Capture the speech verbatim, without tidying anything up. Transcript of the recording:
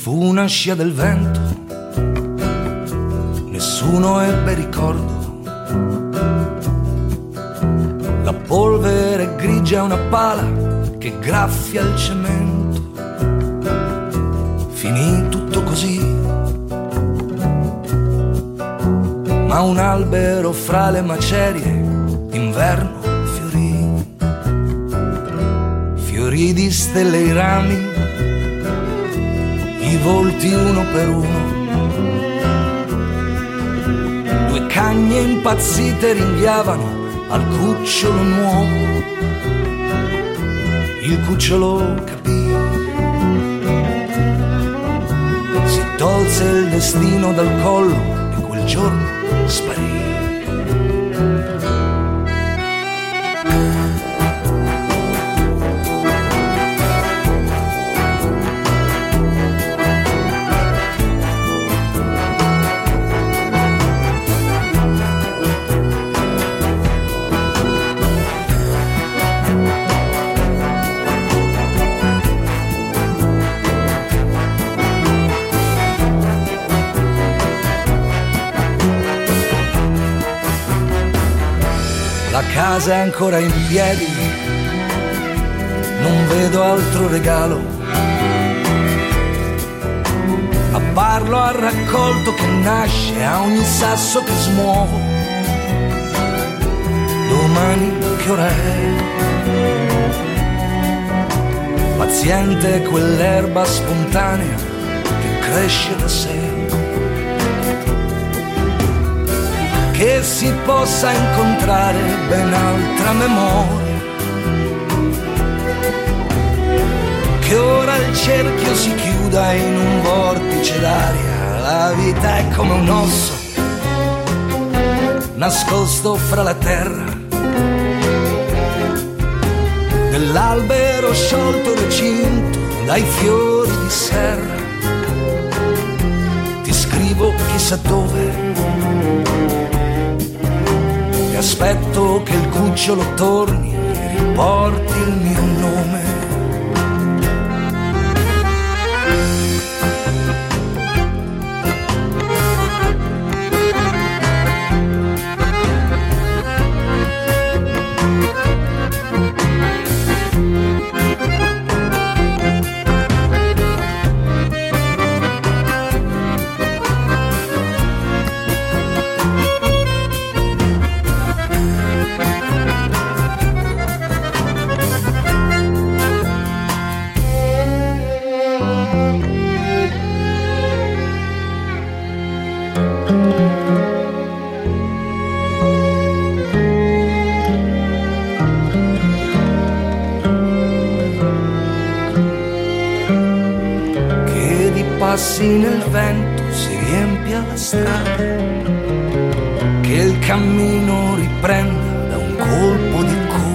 fu una scia del vento, nessuno ebbe ricordo. La polvere grigia è una pala che graffia il cemento. Finì tutto così, ma un albero fra le macerie d'inverno fiorì. Fiorì di stelle i rami, i volti uno per uno. Due cagne impazzite ringhiavano al cucciolo nuovo. Il cucciolo capì, si tolse il destino dal collo e quel giorno sparì. La casa è ancora in piedi, non vedo altro regalo. Abbarlo al raccolto che nasce a ogni sasso che smuovo. Domani che ora è? Paziente è quell'erba spontanea che cresce da sé. Che si possa incontrare ben altra memoria, che ora il cerchio si chiuda in un vortice d'aria. La vita è come un osso nascosto fra la terra, dell'albero sciolto recinto dai fiori di serra. Ti scrivo chissà dove, aspetto che il cucciolo torni e riporti il mio nome. Passi nel vento si riempia la strada, che il cammino riprenda da un colpo di coda.